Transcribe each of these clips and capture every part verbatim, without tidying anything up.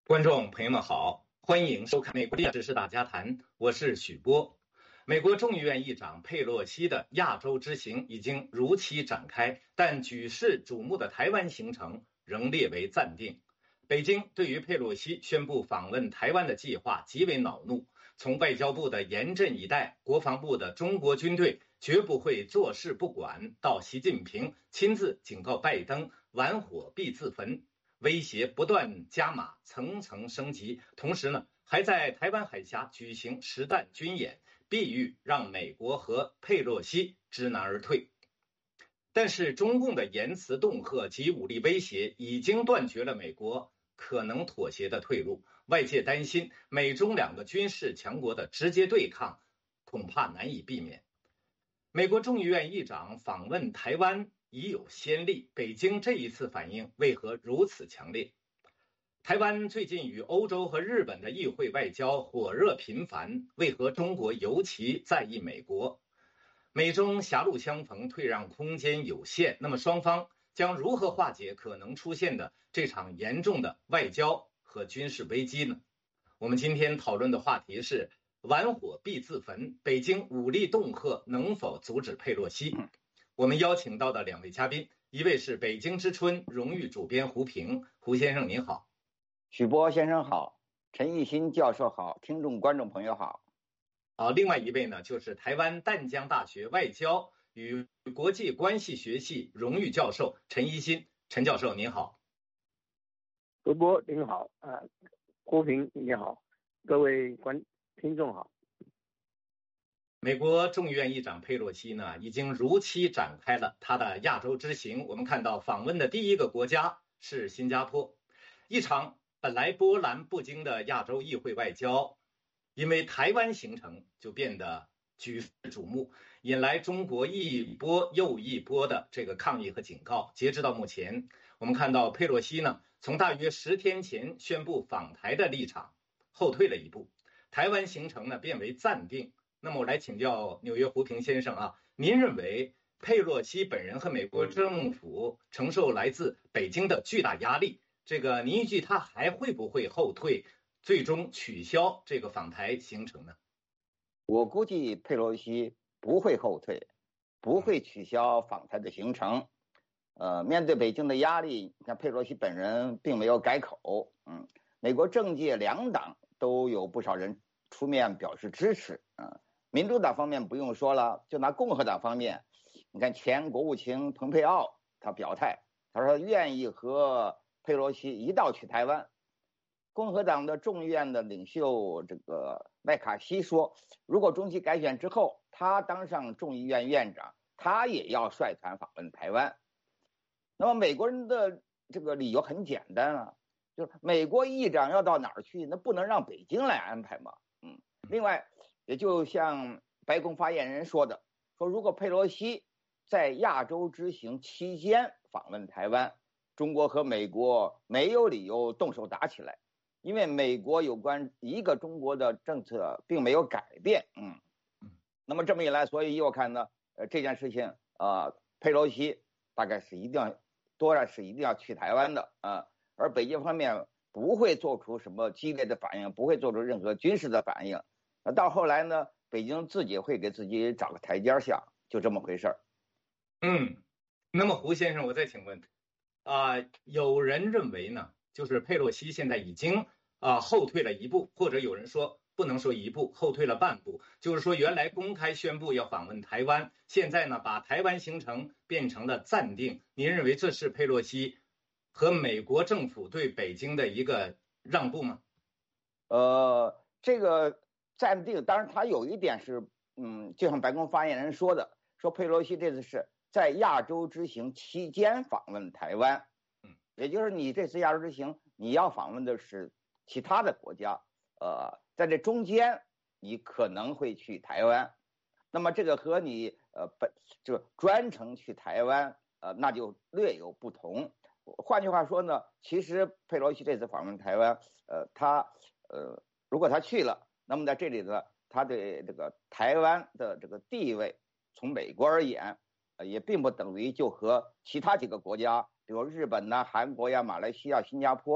观众朋友们好，欢迎收看美国电视是大家谈，我是许波。美国众议院议长佩洛西的亚洲之行已经如期展开，但举世瞩目的台湾行程仍列为暂定。北京对于佩洛西宣布访问台湾的计划极为恼怒，从外交部的严阵以待，国防部的中国军队绝不会坐视不管，到习近平亲自警告拜登玩火必自焚，威胁不断加码，层层升级。同时呢，还在台湾海峡举行实弹军演，必欲让美国和佩洛西知难而退。但是中共的言辞恫吓及武力威胁已经断绝了美国可能妥协的退路。外界担心美中两个军事强国的直接对抗恐怕难以避免。美国众议院议长访问台湾已有先例，北京这一次反应为何如此强烈？台湾最近与欧洲和日本的议会外交火热频繁，为何中国尤其在意美国？美中狭路相逢，退让空间有限，那么双方将如何化解可能出现的这场严重的外交和军事危机呢？我们今天讨论的话题是玩火必自焚，北京武力恫吓能否阻止佩洛西？我们邀请到的两位嘉宾，一位是北京之春荣誉主编胡平，胡先生您好。 许波先生好，陈奕新教授好，听众观众朋友好。 好，另外一位呢，就是台湾淡江大学外交与国际关系学系荣誉教授陈一新，陈教授您好。 主播您好，啊，胡平你好，各位观听众好。 美国众议院议长佩洛西呢，已经如期展开了他的亚洲之行。我们看到访问的第一个国家是新加坡，一场本来波澜不惊的亚洲议会外交，因为台湾行程就变得举世瞩目，引来中国一波又一波的这个抗议和警告。截止到目前，我们看到佩洛西呢，从大约十天前宣布访台的立场后退了一步，台湾行程呢变为暂定。那么我来请教纽约胡平先生啊，您认为佩洛西本人和美国政府承受来自北京的巨大压力，这个您预计他还会不会后退，最终取消这个访台行程呢？ 我估计佩洛西不会后退，不会取消访台的行程。呃，面对北京的压力，你看佩洛西本人并没有改口。嗯，美国政界两党都有不少人出面表示支持。嗯。民主党方面不用说了，就拿共和党方面，你看前国务卿蓬佩奥他表态，他说愿意和佩洛西一道去台湾。共和党的众议院的领袖这个麦卡锡说，如果中期改选之后他当上众议院院长，他也要率团访问台湾。那么美国人的这个理由很简单啊，就是美国议长要到哪儿去，那不能让北京来安排嘛。嗯，另外也就像白宫发言人说的，说如果佩洛西在亚洲之行期间访问台湾，中国和美国没有理由动手打起来，因为美国有关一个中国的政策并没有改变。嗯，那么这么一来，所以依我看呢，呃，这件事情呃，佩洛西大概是一定要多少是一定要去台湾的啊、呃，而北京方面不会做出什么激烈的反应，不会做出任何军事的反应。到后来呢，北京自己会给自己找个台阶下，就这么回事儿。 嗯，那么胡先生，我再请问，啊、呃，有人认为呢，就是佩洛西现在已经啊、呃、后退了一步，或者有人说不能说一步，后退了半步，就是说原来公开宣布要访问台湾，现在呢把台湾行程变成了暂定。您认为这是佩洛西和美国政府对北京的一个让步吗？ 呃，这个暂定，当然他有一点是，嗯，就像白宫发言人说的，说佩洛西这次是在亚洲之行期间访问台湾， 嗯， 也就是你这次亚洲之行你要访问的是其他的国家，呃，在这中间你可能会去台湾，那么这个和你呃本就专程去台湾，呃，那就略有不同。换句话说呢，其实佩洛西这次访问台湾，呃，他呃，如果他去了，那么在这里呢，他对这个台湾的这个地位，从美国而言，呃，也并不等于就和其他几个国家，比如日本呐、韩国呀、马来西亚、新加坡啊，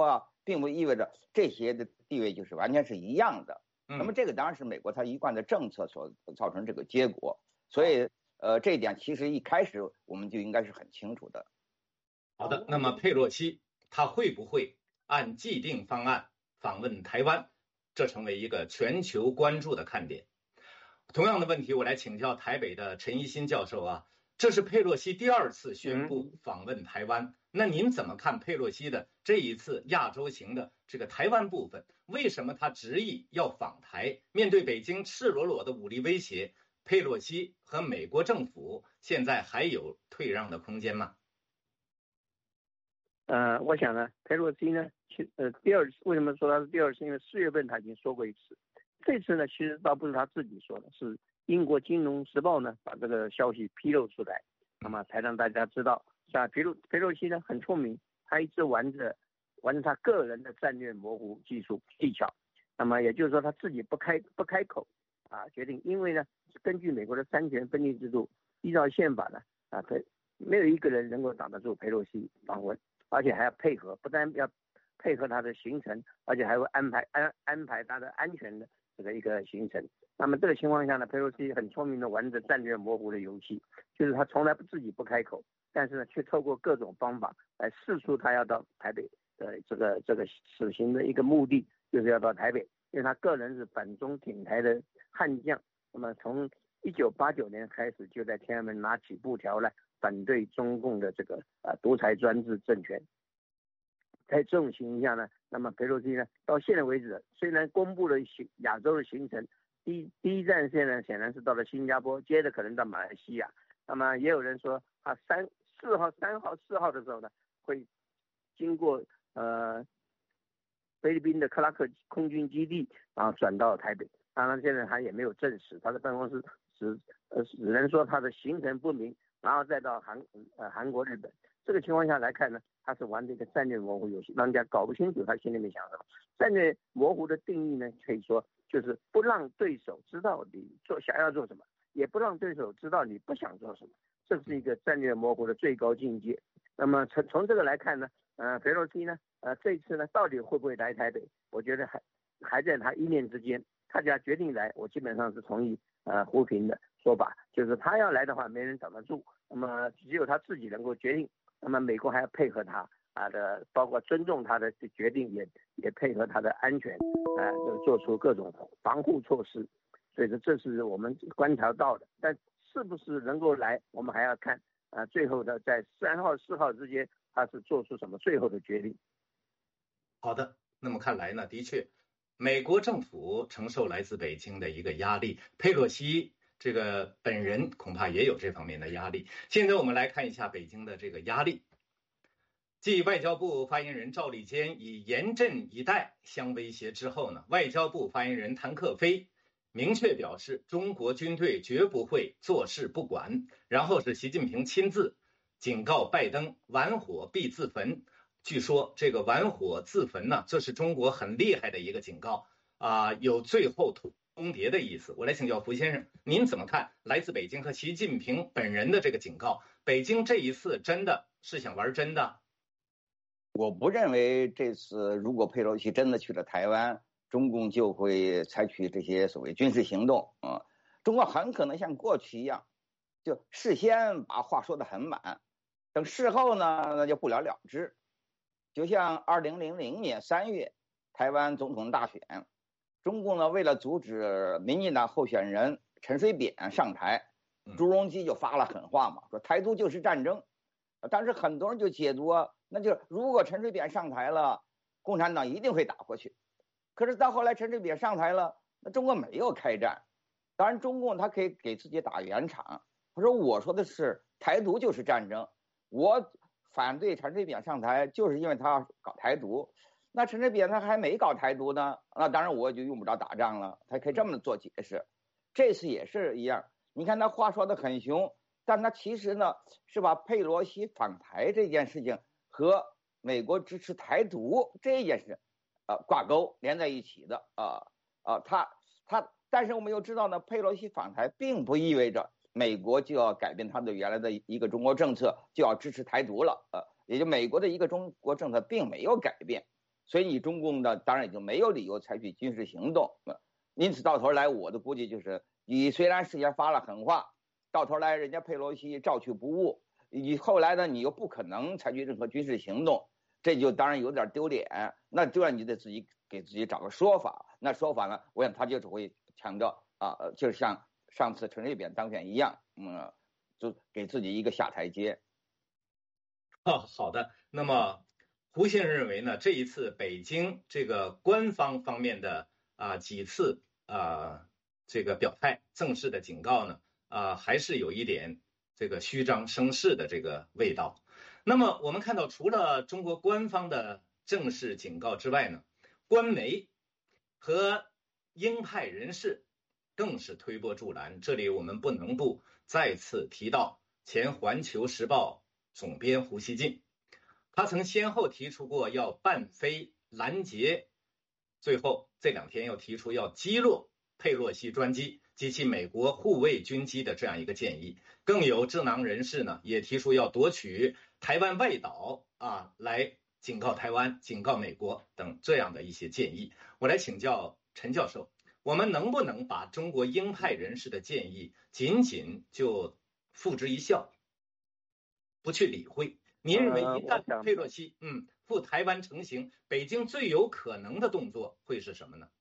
并不意味着这些的地位就是完全是一样的。那么这个当然是美国它一贯的政策所造成这个结果，所以呃这一点其实一开始我们就应该是很清楚的。 好的，那么佩洛西他会不会按既定方案访问台湾，这成为一个全球关注的看点。同样的问题我来请教台北的陈一新教授啊，这是佩洛西第二次宣布访问台湾，嗯、那您怎么看佩洛西的这一次亚洲行的这个台湾部分？为什么他执意要访台？面对北京赤裸裸的武力威胁，佩洛西和美国政府现在还有退让的空间吗？ 呃，我想呢，佩洛西呢，其呃第二次为什么说他是第二次？因为四月份他已经说过一次，这次呢其实倒不是他自己说的，是英国金融时报呢把这个消息披露出来，那么才让大家知道。像佩洛佩洛西呢很聪明，他一直玩着玩着他个人的战略模糊技术技巧，那么也就是说他自己不开不开口啊，决定，因为呢根据美国的三权分立制度，依照宪法呢啊，没有一个人能够挡得住佩洛西访问。而且还要配合，不但要配合他的行程，而且还会安排安安排他的安全的这个一个行程。那么这个情况下呢，佩洛西很聪明的玩着战略模糊的游戏，就是他从来不自己不开口，但是呢，却透过各种方法来释出他要到台北的这个这个此行的一个目的，就是要到台北，因为他个人是反中挺台的悍将。那么从一九八九年开始，就在天安门拿起布条来反对中共的这个呃独裁专制政权。在这种情况下呢，那么佩洛西呢，到现在为止，虽然公布了亚洲的行程，第一第一站现在显然是到了新加坡，接着可能到马来西亚。那么也有人说，他三四号、三号、四号的时候呢，会经过呃菲律宾的克拉克空军基地，然后转到台北。当然，现在他也没有证实，他的办公室只呃只能说他的行程不明，然后再到韩呃韩国、日本。这个情况下来看呢，他是玩这个战略模糊游戏，让人家搞不清楚他心里面想什么。战略模糊的定义呢，可以说就是不让对手知道你做想要做什么，也不让对手知道你不想做什么，这是一个战略模糊的最高境界。那么从从这个来看呢，呃，佩洛西呢，呃，这次呢，到底会不会来台北？我觉得还还在他一念之间。他只要决定来，我基本上是同意呃胡平的说法，就是他要来的话，没人挡得住。那么只有他自己能够决定。那么美国还要配合他啊的，包括尊重他的决定，也也配合他的安全，啊，就做出各种防护措施。所以说这是我们观察到的，但是不是能够来，我们还要看啊，最后的在三号四号之间，他是做出什么最后的决定。 好的，那么看来呢，的确，美国政府承受来自北京的一个压力，佩洛西这个本人恐怕也有这方面的压力。现在我们来看一下北京的这个压力。继外交部发言人赵立坚以严阵以待相威胁之后呢，外交部发言人谭克飞明确表示，中国军队绝不会坐视不管。然后是习近平亲自警告拜登，玩火必自焚。据说这个玩火自焚呢，这是中国很厉害的一个警告啊、呃，有最后通牒的意思。我来请教胡先生，您怎么看来自北京和习近平本人的这个警告？北京这一次真的是想玩真的？ 我不认为这次如果佩洛西真的去了台湾，中共就会采取这些所谓军事行动啊、嗯。中国很可能像过去一样，就事先把话说得很满，等事后呢，那就不了了之。就像二零零零年三月台湾总统大选，中共呢为了阻止民进党候选人陈水扁上台，朱镕基就发了狠话嘛，说台独就是战争。当时很多人就解读，那就如果陈水扁上台了，共产党一定会打过去。可是到后来陈水扁上台了，那中国没有开战。当然中共他可以给自己打圆场，他说我说的是台独就是战争，我反对陈水扁上台就是因为他搞台独。那陈水扁他还没搞台独呢，那当然我就用不着打仗了，他可以这么做解释。这次也是一样，你看他话说的很凶，但他其实呢是把佩洛西访台这件事情和美国支持台独这件事呃挂钩连在一起的啊啊、呃呃、他他但是我们又知道呢，佩洛西访台并不意味着美国就要改变他的原来的一个中国政策，就要支持台独了，呃，也就美国的一个中国政策并没有改变。 所以你中共呢，当然也就没有理由采取军事行动。因此到头来，我的估计就是，你虽然事先发了狠话，到头来人家佩洛西照去不误，你后来呢，你又不可能采取任何军事行动，这就当然有点丢脸。那这样你得自己给自己找个说法。那说法呢，我想他就只会强调啊，就是像上次陈水扁当选一样，嗯，就给自己一个下台阶。 哦，好的。那么胡先生认为呢，这一次北京这个官方方面的啊几次啊这个表态正式的警告呢，啊还是有一点这个虚张声势的这个味道。那么我们看到，除了中国官方的正式警告之外呢，官媒和鹰派人士更是推波助澜。这里我们不能不再次提到前《环球时报》总编胡锡进，他曾先后提出过要半飞拦截，最后这两天又提出要击落佩洛西专机及其美国护卫军机的这样一个建议。更有智囊人士呢，也提出要夺取台湾外岛啊，来警告台湾、警告美国等这样的一些建议。我来请教陈教授，我们能不能把中国鹰派人士的建议仅仅就付之一笑，不去理会？您认为一旦佩洛西嗯赴台湾成行，北京最有可能的动作会是什么呢？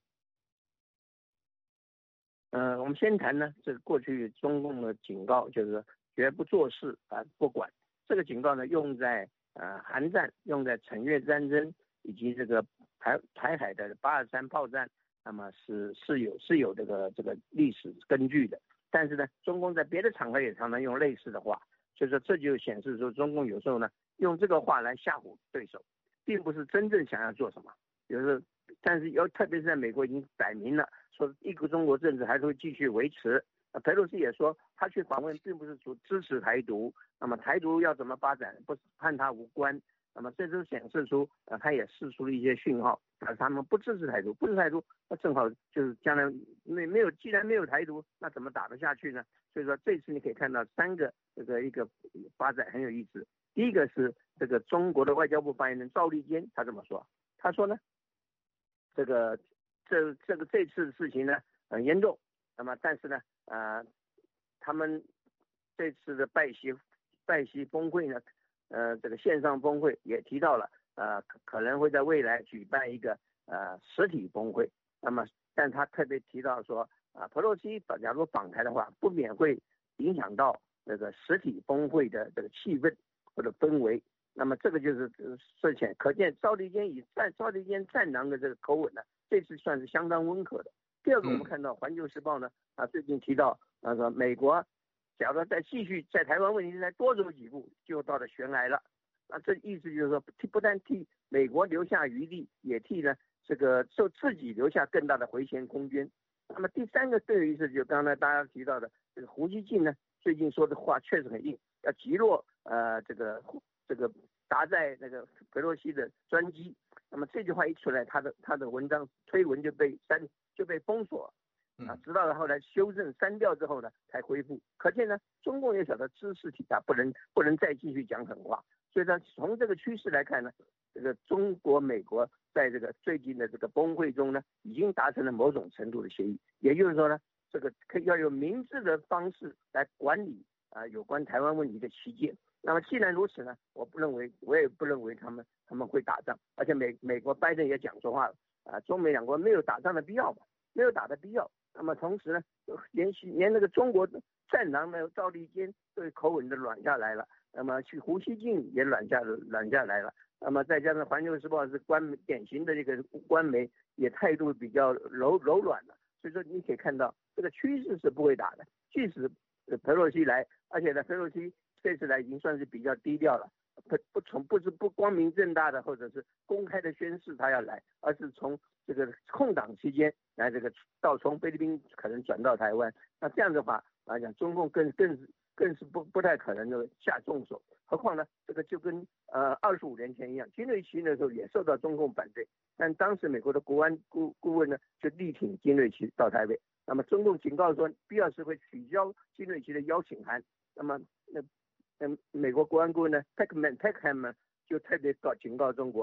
呃，我们先谈呢，这过去中共的警告就是绝不做事啊，不管。这个警告呢，用在呃韩战，用在惩越战争以及这个台台海的八二三炮战，那么是是有是有这个这个历史根据的。但是呢，中共在别的场合也常常用类似的话，所以说这就显示出中共有时候呢用这个话来吓唬对手，并不是真正想要做什么。有时候，但是要特别是在美国已经摆明了说一个中国政治还是会继续维持。呃，佩洛西也说他去访问并不是主支持台独，那么台独要怎么发展不和他无关。那么这就显示出呃他也释出了一些讯号，而他们不支持台独，不支持台独，那正好就是将来没没有既然没有台独，那怎么打得下去呢？所以说这次你可以看到三个这个一个发展很有意思。第一个是这个中国的外交部发言人赵立坚，他这么说，他说呢，这个这这个这次事情呢很严重，那么但是呢呃他们这次的拜习拜习峰会呢，呃这个线上峰会也提到了呃可能会在未来举办一个呃实体峰会，那么但他特别提到说啊，佩洛西假如访台的话，不免会影响到这个实体峰会的这个气氛或者氛围。那么这个就是事前可见，赵立坚以战赵立坚战狼的这个口吻呢，这次算是相当温和的。第二个，我们看到《环球时报》呢啊最近提到那个美国，假如再继续在台湾问题再多走几步，就到了悬崖了。那这意思就是说，不但替美国留下余地，也替呢这个受自己留下更大的回旋空间。那么第三个对于是就刚才大家提到的这个胡锡进呢，最近说的话确实很硬，要击落呃这个这个搭载那个佩洛西的专机。那么这句话一出来，他的他的文章推文就被删就被封锁啊，直到后来修正删掉之后呢才恢复。可见呢，中共也晓得知识体大不能不能再继续讲狠话，所以呢从这个趋势来看呢，这个中国美国在这个最近的这个峰会中呢，已经达成了某种程度的协议，也就是说呢，这个可以要有明智的方式来管理啊、呃、有关台湾问题的旗舰。那么既然如此呢，我不认为，我也不认为他们他们会打仗，而且美美国拜登也讲说话了啊、呃，中美两国没有打仗的必要吧，没有打的必要。那么同时呢，连续连那个中国战狼呢赵立坚对口吻的软下来了，那么去胡锡进也软下软下来了。那么再加上《环球时报》是官典型的这个官媒，也态度比较柔柔软了，所以说你可以看到这个趋势是不会打的。即使佩洛西来，而且呢，佩洛西这次来已经算是比较低调了，不不从不是不光明正大的或者是公开的宣誓他要来，而是从这个空档期间来这个到从菲律宾可能转到台湾。那这样的话来讲，中共更更是更是不不太可能的下重手。何况呢，这个就跟呃二十五年前一样，金瑞奇那时候也受到中共反对，但当时美国的国安顾顾问呢就力挺金瑞奇到台北。那么中共警告说，必要时会取消金瑞奇的邀请函。那么那嗯美国国安顾问呢 Peckham Peckham 就特别告警告中国，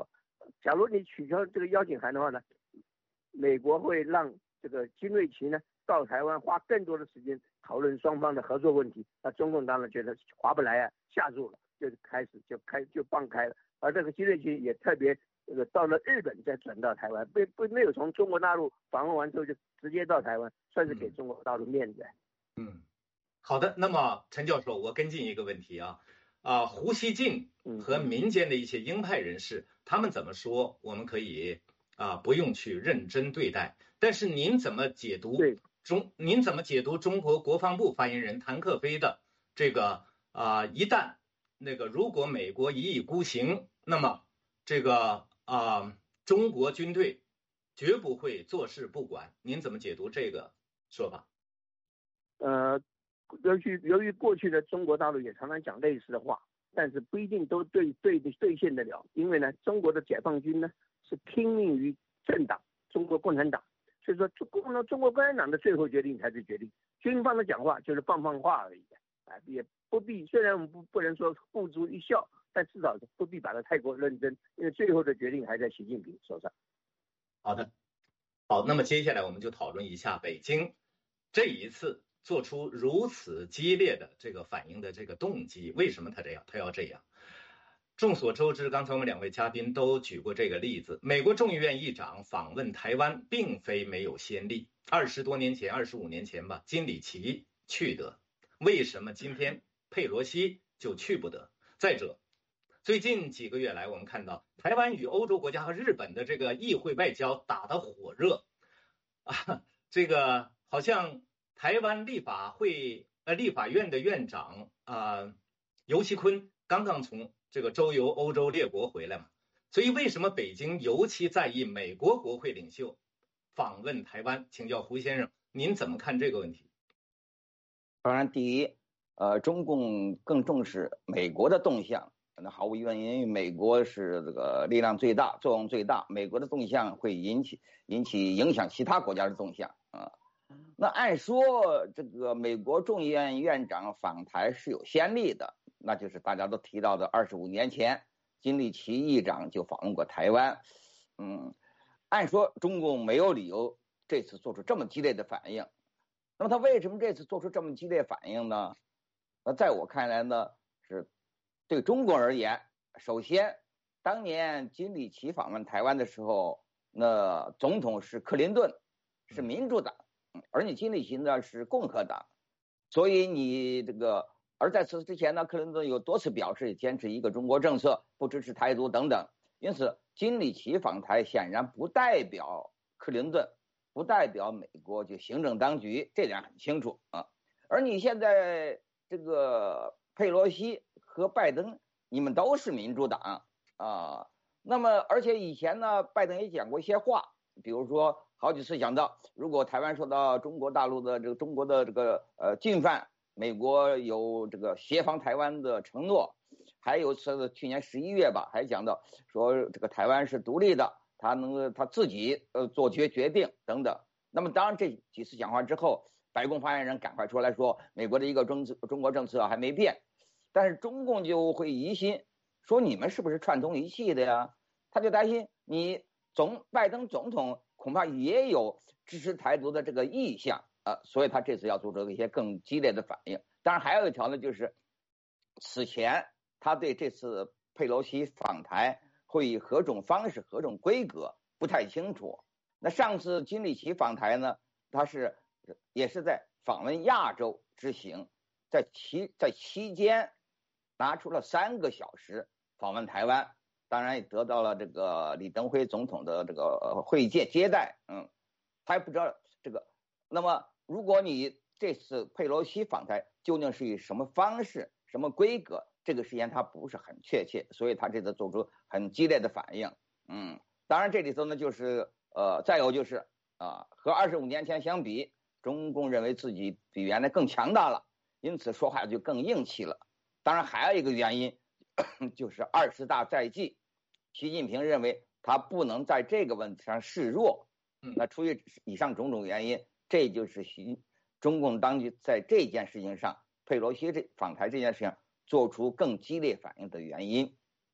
假如你取消这个邀请函的话呢，美国会让这个金瑞奇呢到台湾花更多的时间讨论双方的合作问题。那中共当然觉得划不来啊，吓住了，就开始就开就放开了。而这个金瑞奇也特别这个到了日本再转到台湾，不不没有从中国大陆访问完之后就直接到台湾，算是给中国大陆面子。 嗯，好的。那么陈教授，我跟进一个问题啊。啊，胡锡进和民间的一些鹰派人士，他们怎么说，我们可以啊不用去认真对待。但是您怎么解读中？您怎么解读中国国防部发言人谭克飞的这个啊？一旦那个如果美国一意孤行，那么这个啊中国军队绝不会坐视不管。您怎么解读这个说法？ 呃。由于由于过去的中国大陆也常常讲类似的话，但是不一定都对对兑现得了。因为呢，中国的解放军呢是听命于政党中国共产党，所以说中国中国共产党的最后决定才是决定，军方的讲话就是放放话而已，啊，也不必。虽然我们不不能说付诸一笑，但至少不必把它太过认真，因为最后的决定还在习近平手上。 好的，好，那么接下来我们就讨论一下北京这一次做出如此激烈的这个反应的这个动机，为什么他这样？他要这样？众所周知，刚才我们两位嘉宾都举过这个例子。美国众议院议长访问台湾，并非没有先例。二十多年前，二十五年前吧，金里奇去得，为什么今天佩洛西就去不得？再者，最近几个月来，我们看到台湾与欧洲国家和日本的这个议会外交打得火热啊，这个好像。台湾立法会呃立法院的院长啊、呃、游锡堃刚刚从这个周游欧洲列国回来嘛，所以为什么北京尤其在意美国国会领袖访问台湾？请教胡先生，您怎么看这个问题？ 当然，第一，呃，中共更重视美国的动向，那毫无疑问，因为美国是这个力量最大、作用最大，美国的动向会引起引起影响其他国家的动向啊。那按说这个美国众议院院长访台是有先例的，那就是大家都提到的二十五年前金里奇议长就访问过台湾。嗯，按说中共没有理由这次做出这么激烈的反应。那么他为什么这次做出这么激烈反应呢？那在我看来呢，是对中国而言，首先当年金里奇访问台湾的时候，那总统是克林顿，是民主党，而你金里奇呢是共和党，所以你这个，而在此之前呢，克林顿有多次表示坚持一个中国政策，不支持台独等等。因此，金里奇访台显然不代表克林顿，不代表美国就行政当局，这点很清楚啊。而你现在这个佩洛西和拜登，你们都是民主党啊。那么，而且以前呢，拜登也讲过一些话，比如说好几次讲到，如果台湾受到中国大陆的这个中国的这个呃进犯，美国有这个协防台湾的承诺。还有是去年十一月吧，还讲到说这个台湾是独立的，他能他自己呃做决决定等等。那么当然这几次讲话之后，白宫发言人赶快出来说，美国的一个中中国政策还没变，但是中共就会疑心，说你们是不是串通一气的呀？他就担心你总拜登总统恐怕也有支持台独的这个意向啊、呃，所以他这次要做出一些更激烈的反应。当然还有一条呢，就是此前他对这次佩洛西访台会以何种方式、何种规格不太清楚。那上次金里奇访台呢，他是也是在访问亚洲之行，在期在期间拿出了三个小时访问台湾，当然也得到了这个李登辉总统的这个会见接待。嗯，他也不知道这个。那么，如果你这次佩洛西访台究竟是以什么方式、什么规格？这个时间他不是很确切，所以他这次做出很激烈的反应。嗯，当然这里头呢，就是呃，再有就是啊、呃，和二十五年前相比，中共认为自己比原来更强大了，因此说话就更硬气了。当然还有一个原因，就是二十大在即，习近平认为他不能在这个问题上示弱。那出于以上种种原因，这就是习中共当局在这件事情上，佩洛西这访台这件事情。做出更激烈反应的原因。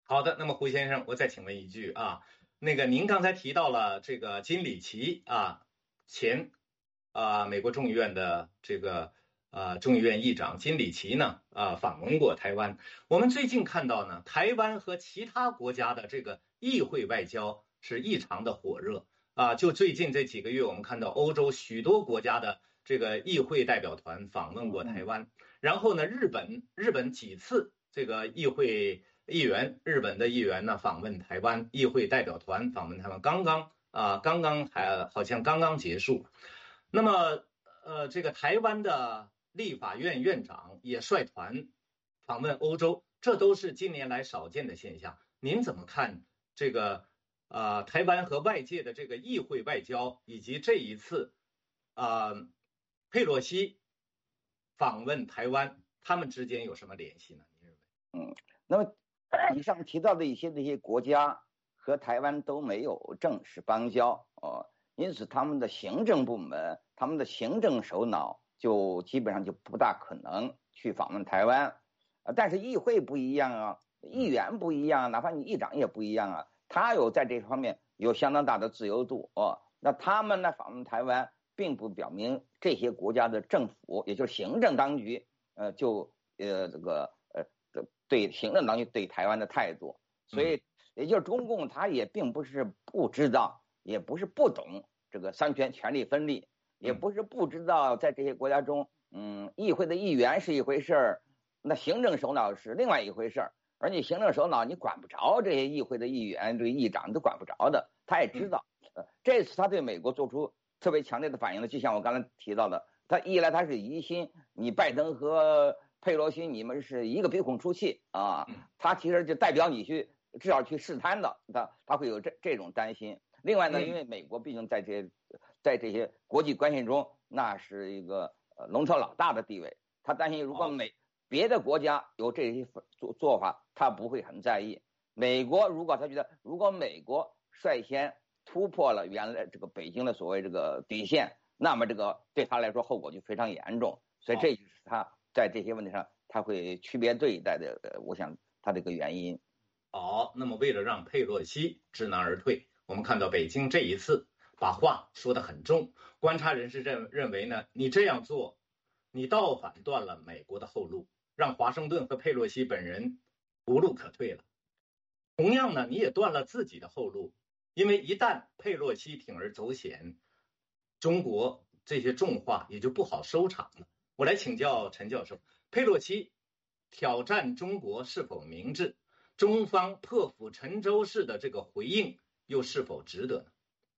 好的，那么胡先生，我再请问一句啊，那个您刚才提到了这个金里奇啊，前啊美国众议院的这个啊众议院议长金里奇呢啊访问过台湾。我们最近看到呢，台湾和其他国家的这个议会外交是异常的火热啊。就最近这几个月，我们看到欧洲许多国家的这个议会代表团访问过台湾，然后呢，日本日本几次这个议会。议员，日本的议员呢访问台湾，议会代表团访问台湾，刚刚啊，刚刚还好像刚刚结束。那么，呃，这个台湾的立法院院长也率团访问欧洲，这都是近年来少见的现象。您怎么看这个啊、呃，台湾和外界的这个议会外交，以及这一次啊、呃，佩洛西访问台湾，他们之间有什么联系呢？您认为？ 嗯，那么。以上提到的一些这些国家和台湾都没有正式邦交哦，因此他们的行政部门、他们的行政首脑就基本上就不大可能去访问台湾。啊，但是议会不一样啊，议员不一样，哪怕你议长也不一样啊，他有在这方面有相当大的自由度哦。那他们呢访问台湾，并不表明这些国家的政府，也就是行政当局，呃，就呃这个。对行政当局对台湾的态度，所以也就是中共他也并不是不知道，也不是不懂这个三权权力分立，也不是不知道在这些国家中，嗯，议会的议员是一回事儿，那行政首脑是另外一回事儿，而你行政首脑你管不着这些议会的议员、这个议长都管不着的，他也知道。呃，这次他对美国做出特别强烈的反应呢，就像我刚才提到的，他一来他是疑心你拜登和佩洛西你们是一个鼻孔出气啊，他其实就代表你去至少去试探的，他他会有这这种担心。另外呢，因为美国毕竟在这些在这些国际关系中，那是一个呃龙头老大的地位，他担心如果美别的国家有这些做做法，他不会很在意。美国如果他觉得如果美国率先突破了原来这个北京的所谓这个底线，那么这个对他来说后果就非常严重，所以这就是他在这些问题上他会区别对待的，呃，我想他这个原因。 好，那么为了让佩洛西知难而退，我们看到北京这一次把话说得很重，观察人士认认为呢，你这样做，你倒反断了美国的后路，让华盛顿和佩洛西本人无路可退了。同样呢，你也断了自己的后路，因为一旦佩洛西铤而走险，中国这些重话也就不好收场了。我来请教陈教授，佩洛西挑战中国是否明智？中方破釜沉舟式的这个回应又是否值得呢？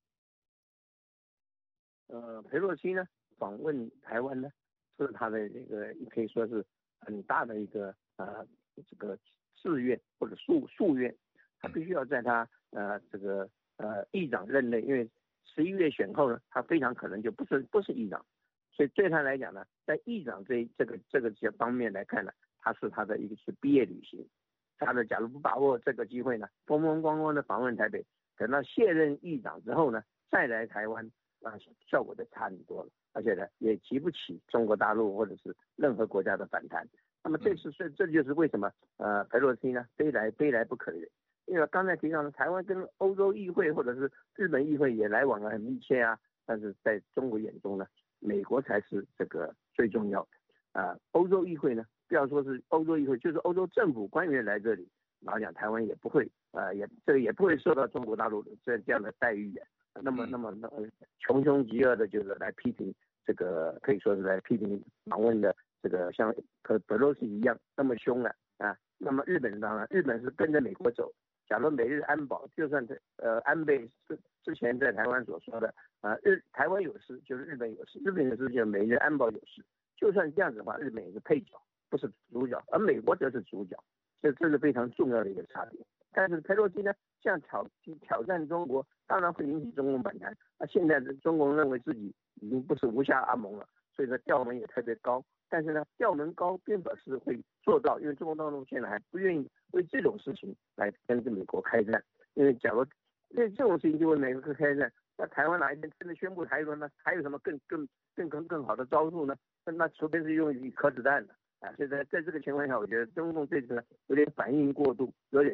呃，佩洛西呢访问台湾呢，是他的这个可以说是很大的一个呃这个志愿或者夙夙愿，他必须要在他呃这个呃议长任内，因为十一月选后呢，他非常可能就不是不是议长，所以对他来讲呢，在议长这这个这个方面来看呢，他是他的一个是毕业旅行。他的假如不把握这个机会呢，风风光光的访问台北，等到卸任议长之后呢，再来台湾啊，效果就差很多了，而且呢，也激不起中国大陆或者是任何国家的反弹。那么这次是这就是为什么呃佩洛西呢非来非来不可的，因为刚才提到的台湾跟欧洲议会或者是日本议会也来往的很密切啊，但是在中国眼中呢，美国才是这个最重要的啊、呃，欧洲议会呢。不要说是欧洲议会，就是欧洲政府官员来这里，老讲台湾也不会，呃，也这个也不会受到中国大陆的这这样的待遇的。那么，那么，那么穷凶极恶的，就是来批评这个，可以说是来批评访问的这个像和佩洛西一样那么凶了啊。那么日本当然，日本是跟着美国走。假如美日安保，就算呃安倍之之前在台湾所说的，呃日台湾有事就是日本有事，日本有事就是美日安保有事。就算这样子的话，日本也是配角。不是主角，而美国则是主角，这这是非常重要的一个差别。但是佩洛西呢，这样挑挑战中国，当然会引起中共反弹。那现在的中共认为自己已经不是无下阿蒙了，所以说调门也特别高。但是呢，调门高并不是会做到，因为中国大陆现在还不愿意为这种事情来跟着美国开战。因为假如为这种事情就为美国开战，那台湾哪一天真的宣布台独，那还有什么更更更更更好的招数呢？那除非是用核子弹的。啊，所以在在这个情况下，我觉得中共这次呢有点反应过度，有点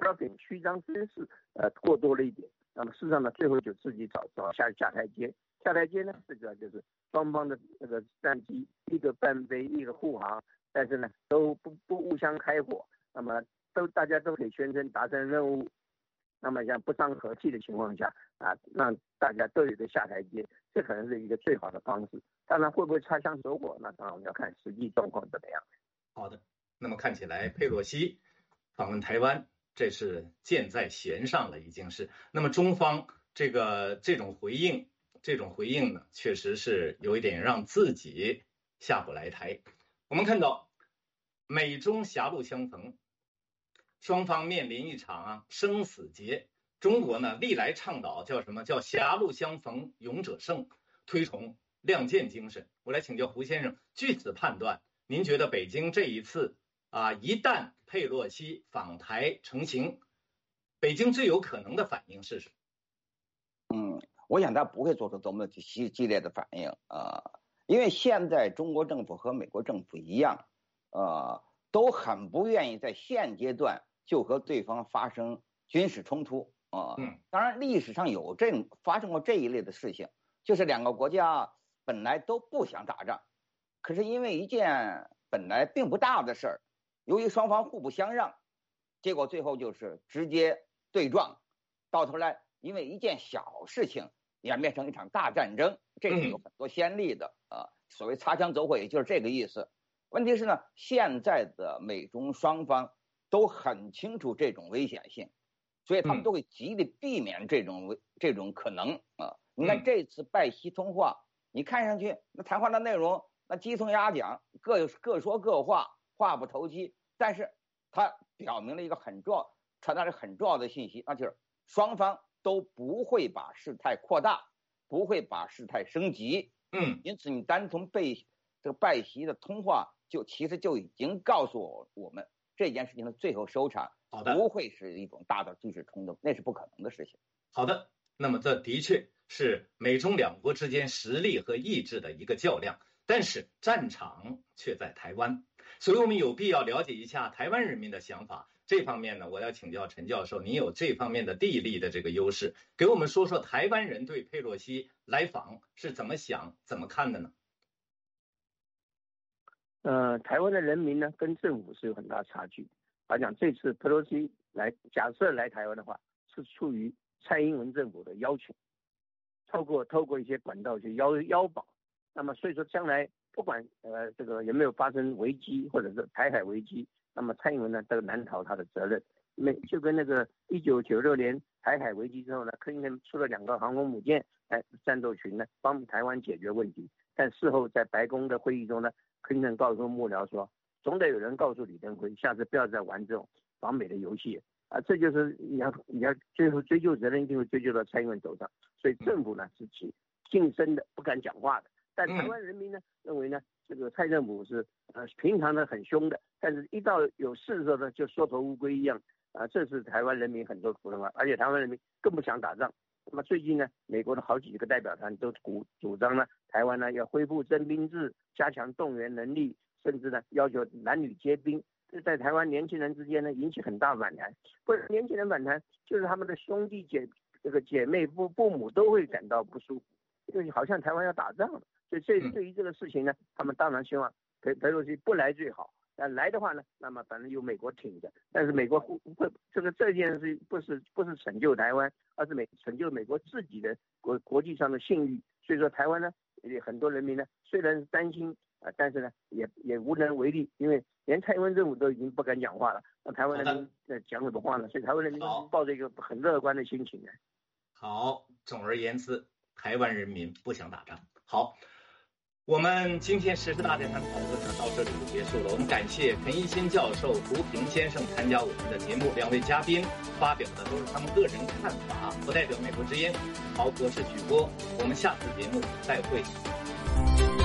bragging 虚张声势，呃，过多了一点。那么事实上呢，最后就自己找找下下台阶。下台阶呢，最主要就是双方的那个战机，一个伴飞，一个护航，但是呢，都不不互相开火，那么都大家都可以宣称达成任务。那么像不伤和气的情况下啊，让大家都有一个下台阶，这可能是一个最好的方式。当然会不会擦枪走火，那当然我们要看实际状况怎么样。 好的，那么看起来佩洛西访问台湾，这是箭在弦上了，已经是。那么中方这个这种回应，这种回应呢，确实是有一点让自己下不来台。我们看到美中狭路相逢，双方面临一场啊生死劫。中国呢历来倡导叫什么？叫狭路相逢勇者胜，推崇亮剑精神。我来请教胡先生，据此判断，您觉得北京这一次啊，一旦佩洛西访台成行，北京最有可能的反应是什么？ 嗯，我想他不会做出多么激激烈的反应啊、呃，因为现在中国政府和美国政府一样，呃，都很不愿意在现阶段就和对方发生军事冲突啊。嗯，当然历史上有这种发生过这一类的事情，就是两个国家本来都不想打仗，可是因为一件本来并不大的事儿，由于双方互不相让，结果最后就是直接对撞，到头来因为一件小事情演变成一场大战争，这是有很多先例的啊。所谓擦枪走火，也就是这个意思。问题是呢，现在的美中双方都很清楚这种危险性，所以他们都会极力避免这种这种可能啊。你看这次拜习通话，你看上去那谈话的内容那鸡同鸭讲，各各说各话，话不投机，但是它表明了一个很重要，传达了很重要的信息，那就是双方都不会把事态扩大，不会把事态升级。嗯，因此你单从被这个拜习的通话，就其实就已经告诉我我们这件事情的最后收场不会是一种大的军事冲突，那是不可能的事情。 好的，那么这的确是美中两国之间实力和意志的一个较量，但是战场却在台湾，所以我们有必要了解一下台湾人民的想法。这方面呢，我要请教陈教授，您有这方面的地利的这个优势，给我们说说台湾人对佩洛西来访是怎么想、怎么看的呢？ 呃，台湾的人民呢，跟政府是有很大差距。我讲这次佩洛西来，假设来台湾的话，是出于蔡英文政府的邀请，透过透过一些管道去邀邀访。那么所以说，将来不管呃这个有没有发生危机，或者是台海危机，那么蔡英文呢，这个难逃他的责任。没就跟那个一九九六年台海危机之后呢，克林顿出了两个航空母舰，哎，战斗群呢帮台湾解决问题。但事后在白宫的会议中呢，克林顿告诉幕僚说，总得有人告诉李登辉，下次不要再玩这种访美的游戏啊！这就是你要你要最后追究责任，一定会追究到蔡英文头上。所以政府呢是谨谨慎的，不敢讲话的。但台湾人民呢认为呢，这个蔡政府是呃平常的很凶的，但是一到有事的时候呢，就缩头乌龟一样啊！这是台湾人民很多普通话，而且台湾人民更不想打仗。那么最近呢，美国的好几个代表团都鼓主张呢，台湾呢要恢复征兵制，加强动员能力，甚至呢要求男女皆兵。这在台湾年轻人之间呢引起很大反弹。不是年轻人反弹，就是他们的兄弟姐这个姐妹父父母都会感到不舒服，因为好像台湾要打仗了。所以这对于这个事情呢，他们当然希望裴裴洛西不来最好。那来的话呢，那么反正有美国挺着，但是美国会这个这件事不是不是拯救台湾，而是美拯救美国自己的国国际上的信誉。所以说台湾呢，也很多人民呢虽然是担心啊、呃，但是呢也也无能为力，因为连蔡英文政府都已经不敢讲话了，那台湾人民在讲什么话呢？所以台湾人民抱着一个很乐观的心情呢。 好，总而言之，台湾人民不想打仗。好。我们今天时事大讲堂讨论呢到这里就结束了。我们感谢陈一新教授、胡平先生参加我们的节目，两位嘉宾发表的都是他们个人看法，不代表美国之音。好，我是许波，我们下次节目再会。